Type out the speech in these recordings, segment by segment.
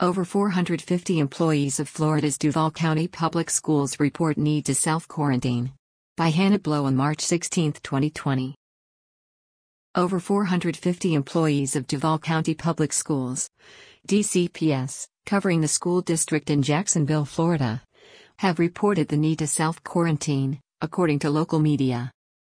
Over 450 employees of Florida's Duval County Public Schools report need to self-quarantine. By Hannah Blow on March 16, 2020. Over 450 employees of Duval County Public Schools, DCPS, covering the school district in Jacksonville, Florida, have reported the need to self-quarantine, according to local media.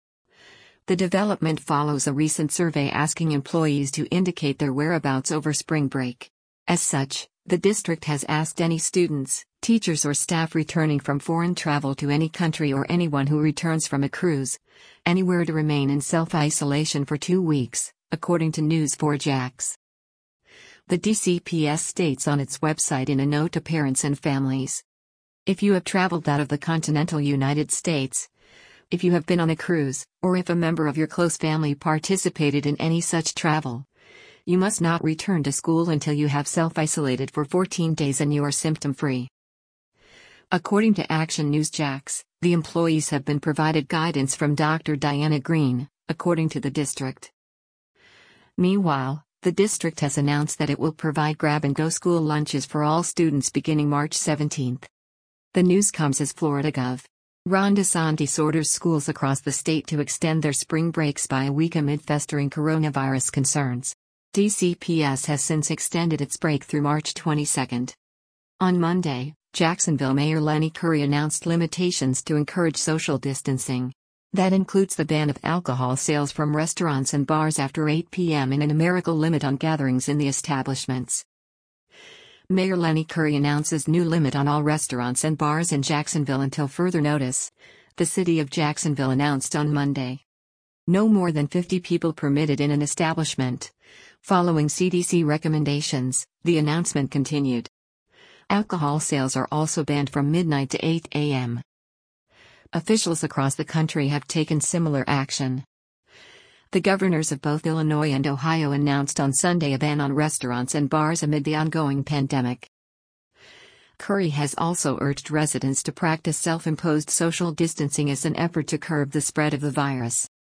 The development follows a recent survey asking employees to indicate their whereabouts over spring break. As such, the district has asked any students, teachers or staff returning from foreign travel to any country or anyone who returns from a cruise, anywhere to remain in self-isolation for 2 weeks, according to News4Jax. The DCPS states on its website in a note to parents and families. If you have traveled out of the continental United States, if you have been on a cruise, or if a member of your close family participated in any such travel, you must not return to school until you have self-isolated for 14 days and you are symptom-free. According to Action News Jax, the employees have been provided guidance from Dr. Diana Green, according to the district. Meanwhile, the district has announced that it will provide grab-and-go school lunches for all students beginning March 17. The news comes as Florida Gov. Ron DeSantis orders schools across the state to extend their spring breaks by a week amid festering coronavirus concerns. DCPS has since extended its break through March 22. On Monday, Jacksonville Mayor Lenny Curry announced limitations to encourage social distancing. That includes the ban of alcohol sales from restaurants and bars after 8 p.m. and a numerical limit on gatherings in the establishments. Mayor Lenny Curry announces new limit on all restaurants and bars in Jacksonville until further notice, the city of Jacksonville announced on Monday. No more than 50 people permitted in an establishment. Following CDC recommendations, the announcement continued. Alcohol sales are also banned from midnight to 8 a.m. Officials across the country have taken similar action. The governors of both Illinois and Ohio announced on Sunday a ban on restaurants and bars amid the ongoing pandemic. Curry has also urged residents to practice self-imposed social distancing as an effort to curb the spread of the virus.